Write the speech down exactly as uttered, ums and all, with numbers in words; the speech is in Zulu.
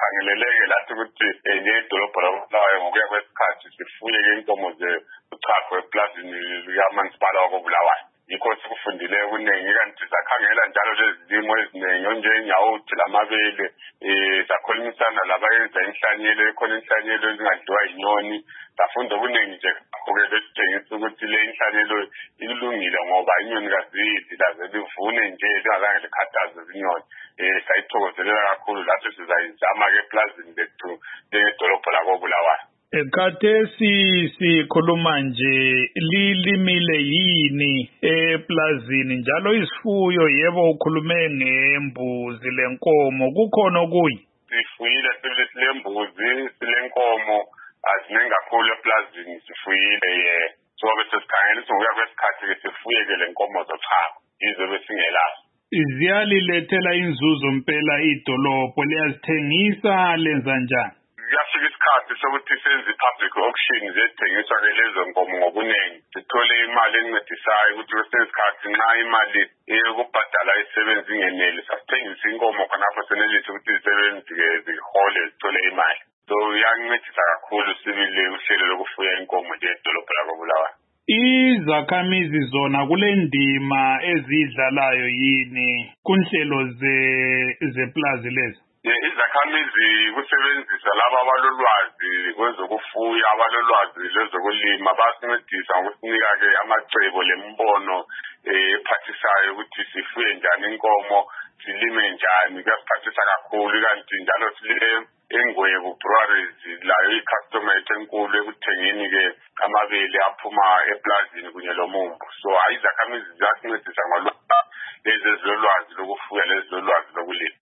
sikhangeleleke lathi ukuthi ngedolobha layo ngokuya kwesikhathi sifuye-ke inkomo zochago eplazini likamasipala wakoBulawayo. Yikho sikufundile okuningi kanti sakhangela njalo lezi zimo eziningi onjengenyawuthi lamabele sakhulumisana labayenza inhlanyelo ekhona inhlanyelo ezingadliwa inyoni safunda okuningi nje ngakho-ke besitshengisa ukuthi le inhlanyelo ilungile ngoba inyoni kazidli laze livune nje lingazange likhathaze izinyoni. Sayithokozelela kakhulu lathi sizayizama-ke eplazini lethu ledolobho lakoBulawayo. Khathesi sikhuluma nje lilimile yini eplazini njalo isifuyo yebo ukhulume ngembuzi lenkomo kukhona okunye sifuyile sibili silembuzi silenkomo aziningi kakhulu eplazini sifuyile ye so bese sikhangela ngokuya kwesikhathi ke sifuye-ke lenkomo zochago yizo besingelazo. Ziyalilethela inzuzo mpela idolobho liyazithengisa lenza njani? Kuyafika isikhathi sokuthi senze i-public auction ziyathengiswa-ke lezo nkomo ngobuningi sithole imali encedisayo ukuthi kwesinye isikhathi nxa imali yokubhadala isebenzi ingeneli sasithengisa inkomo khonapho senelise ukuthi isebenzi-ke zihole zithole imali. So iyancedisa kakhulu sibili uhlelo lokufuya inkomo nje edolobho lakoBulawayo. Izakhamizi zona kule ndima ezidlalayo yini kunhlelo zeplazi lezi? Izakhamizi kusebenzisa laba abalolwazi kwezokufuya abalolwazi lwezokulima basincedisa ngokusinika-ke amacebo lembono ephathisayo ukuthi sifuye njani inkomo silime njani kuyasiphathisa kakhulu kanti njalo sile eNgwebu Breweries layo i-customer enkulu ekuthengeni-ke amabele aphuma eplazini kunye lomumbu. So hayi izakhamizi ziyasincedisa ngolwazi lezi ezilolwazi lokufuya lezi zolwazi lokulima.